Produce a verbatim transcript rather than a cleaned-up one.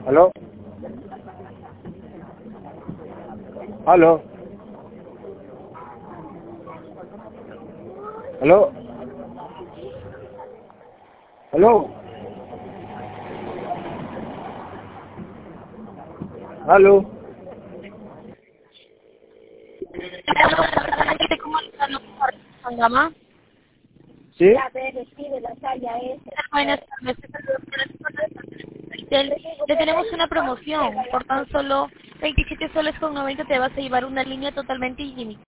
¿Aló? ¿Aló? ¿Aló? ¿Aló? ¿Aló? Gama. ¿Sí? Buenas tardes. Le tenemos una promoción. Por tan solo veintisiete soles con noventa te vas a llevar una línea totalmente ilimitada.